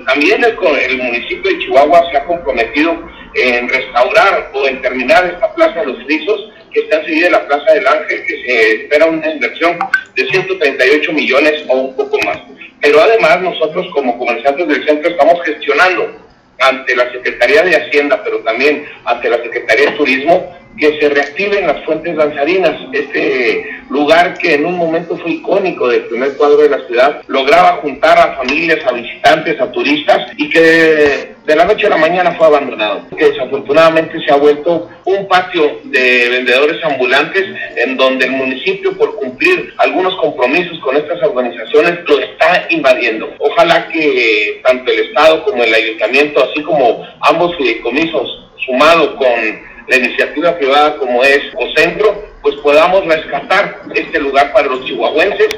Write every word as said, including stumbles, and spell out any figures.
También el, el municipio de Chihuahua se ha comprometido en restaurar o en terminar esta Plaza de los Frisos, que está enseguida de la Plaza del Ángel, que se espera una inversión de ciento treinta y ocho millones o un poco más. Pero además nosotros como comerciantes del centro estamos gestionando ante la Secretaría de Hacienda, pero también ante la Secretaría de Turismo, que se reactiven las fuentes danzarinas, este lugar que en un momento fue icónico del primer cuadro de la ciudad, lograba juntar a familias, a visitantes, a turistas, y que de, de la noche a la mañana fue abandonado, que desafortunadamente se ha vuelto un patio de vendedores ambulantes, en donde el municipio, por cumplir algunos compromisos con estas organizaciones, lo está invadiendo. Ojalá que tanto el Estado como el Ayuntamiento, así como ambos fideicomisos, sumado con la iniciativa privada como es Ocentro, pues podamos rescatar este lugar para los chihuahuenses.